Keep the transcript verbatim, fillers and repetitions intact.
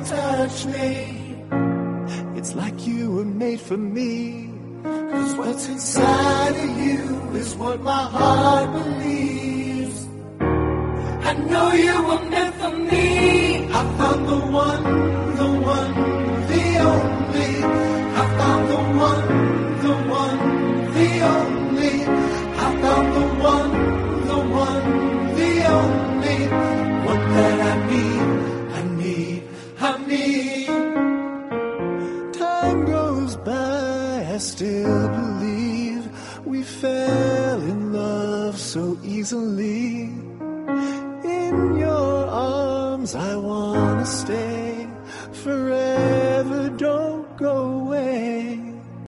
touch me. It's like you were made for me. 'Cause what's inside of you is what my heart believes. I know you were meant for me. I found the one, the one, the only. I found the one, the one, the only. I found the one, the one, the only. One that I need, I need, I need. Time goes by, I still believe we fell in love so easily. In your arms I wanna stay forever, don't go